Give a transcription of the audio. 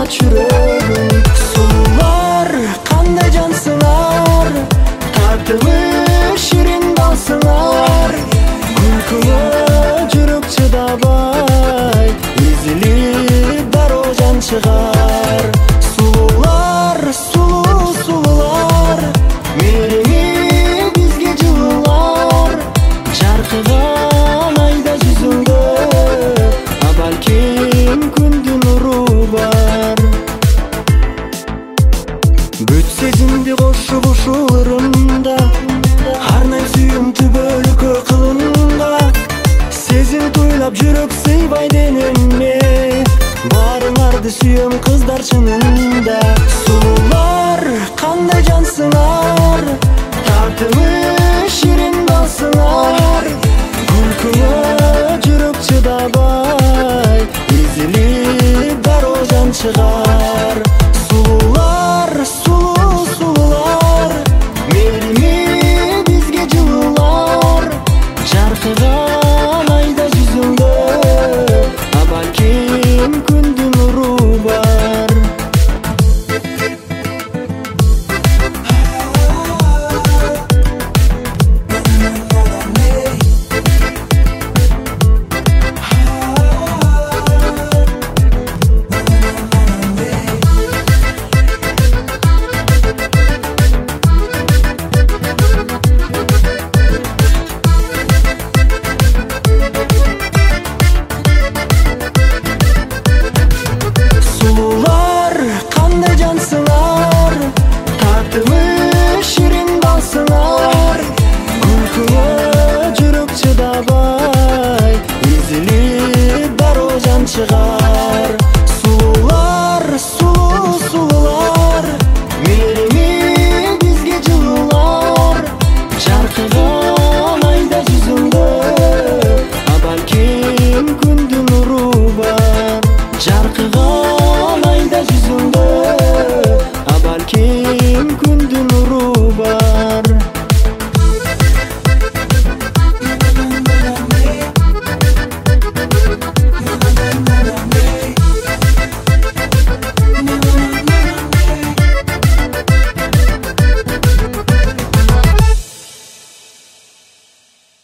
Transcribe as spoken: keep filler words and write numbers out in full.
çürüdüm. Sulular kanday cansılar, tatlı şirin balsılar. Kulkulu жүрөк чыдабай, изилип дароо жан чыгар. Сулуулар, сулуу сулуулар, мээриңи бизге жылуулар. Жаркыган айда жүзүңдө, а балким күндүн нуру бар. Бүт сезимди кошуп ушул ырымда, арнайм сүйүм түбөлүккө кылымга. Сезим туйлап жүрөк сыйбай денеме, баарыңарды сүйөм кыздар чынында. Сулуулар кандай жансыңар, тартымы ширин балсыңар. Күлкүңө жүрөк чыдабай, изилип дароо жан чыгар.